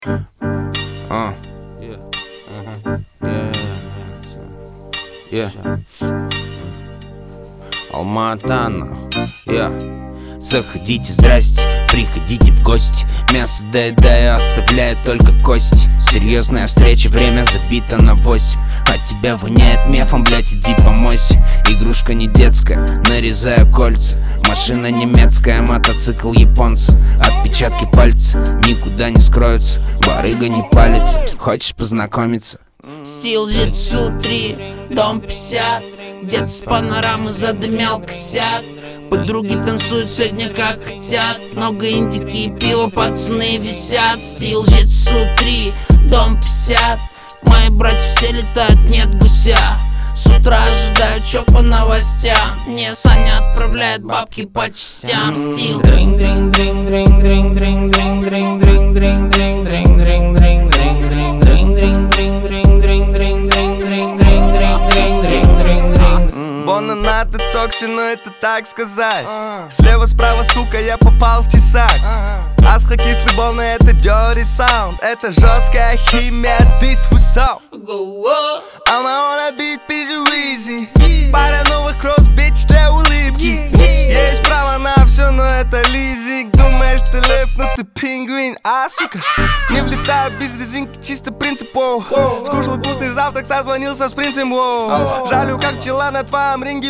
Алма-Ата, Заходите, здрасте, приходите в гости. Мясо доедаю, оставляю только кость. Серьезная встреча, время забито на 8. От тебя воняет мефом, блять, иди помойся. Игрушка не детская, нарезаю кольца. Машина немецкая, мотоцикл японца. Отпечатки пальца никуда не скроются. Барыга не палится, хочешь познакомиться? Стил Житсу 3, дом 50. Где-то с панорамы задымял косяк. Подруги танцуют сегодня как хотят. Много индики и пива, пацаны висят. Стил Житсу 3, дом 50. Мои братья все летают, нет гуся. С утра ожидаю, чё по новостям. Мне Саня отправляет бабки по частям. Стил Бонана, ты токси, но это так сказать. Слева-справа, сука, я попал в тесак. Асха кислый бол, но это dirty sound. Это жесткая химия, this was so. Она wanna beat, пишу easy. Пара новых кросс-бич для улыбки. Есть право на все, но это лизинг. Думаешь, ты лев, но ты пингвин. А, сука, не влетаю без резинки, чисто принципов. Скушал вкусный завтрак, созвонился с принцем. Жалю, как пчела на твоем ринге.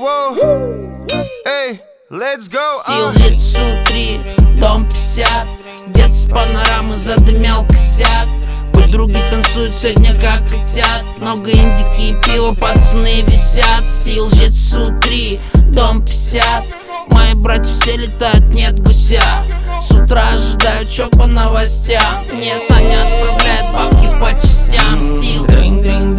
Эй, let's go. Стил Житсу 3, дом 50. Где-то с панорамы задымял косяк. Подруги танцуют сегодня как хотят. Много индики и пива, пацаны висят. Стил Житсу 3, дом 50. Мои братья все летают, нет гуся. С утра ожидаю, чё по новостям. Мне Саня отправляет бабки по частям. Стил